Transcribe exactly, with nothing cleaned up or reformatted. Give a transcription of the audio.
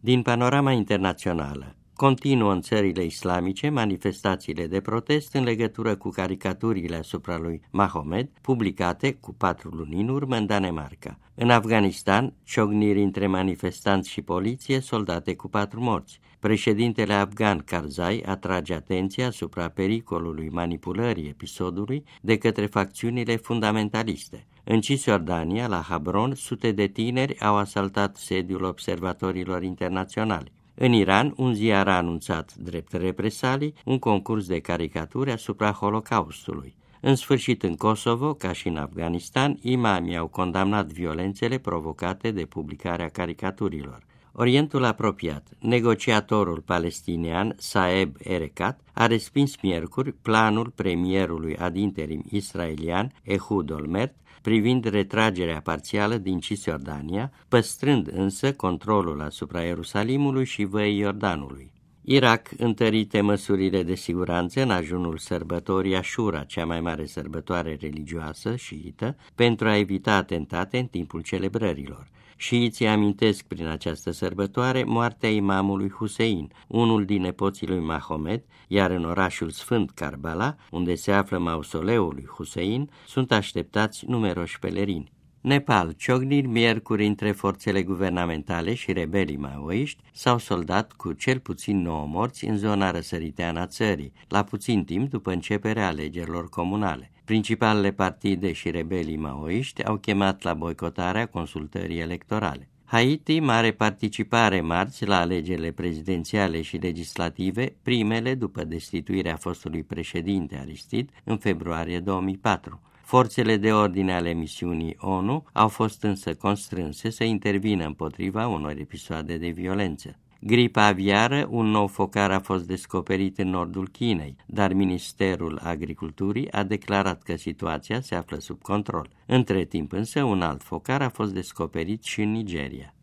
Din panorama internațională, continuă în țările islamice manifestațiile de protest în legătură cu caricaturile asupra lui Mahomed, publicate cu patru luni în urmă în Danemarca. În Afganistan, ciocniri între manifestanți și poliție, soldate cu patru morți. Președintele afgan Karzai atrage atenția asupra pericolului manipulării episodului de către facțiunile fundamentaliste. În Cisjordania, la Hebron, sute de tineri au asaltat sediul observatorilor internaționali. În Iran, un ziar a anunțat, drept represalii, un concurs de caricaturi asupra Holocaustului. În sfârșit, în Kosovo, ca și în Afganistan, imamii au condamnat violențele provocate de publicarea caricaturilor. Orientul apropiat, negociatorul palestinian Saeb Erekat a respins miercuri planul premierului ad interim israelian Ehud Olmert privind retragerea parțială din Cisjordania, păstrând însă controlul asupra Ierusalimului și Văii Iordanului. Irak întărite măsurile de siguranță în ajunul sărbătorii Ashura, cea mai mare sărbătoare religioasă șiită, pentru a evita atentate în timpul celebrărilor. Șiiții amintesc prin această sărbătoare moartea imamului Husein, unul din nepoții lui Mahomed, iar în orașul sfânt Karbala, unde se află mausoleul lui Husein, sunt așteptați numeroși pelerini. Nepal, ciocniri miercuri între forțele guvernamentale și rebelii maoiști s-au soldat cu cel puțin nouă morți în zona răsăriteană a țării, la puțin timp după începerea alegerilor comunale. Principalele partide și rebelii maoiști au chemat la boicotarea consultării electorale. Haiti, mare participare marți la alegerile prezidențiale și legislative, primele după destituirea fostului președinte Aristide în februarie două mii patru. Forțele de ordine ale misiunii ONU au fost însă constrânse să intervină împotriva unor episoade de violență. Gripa aviară, un nou focar a fost descoperit în nordul Chinei, dar Ministerul Agriculturii a declarat că situația se află sub control. Între timp însă, un alt focar a fost descoperit și în Nigeria.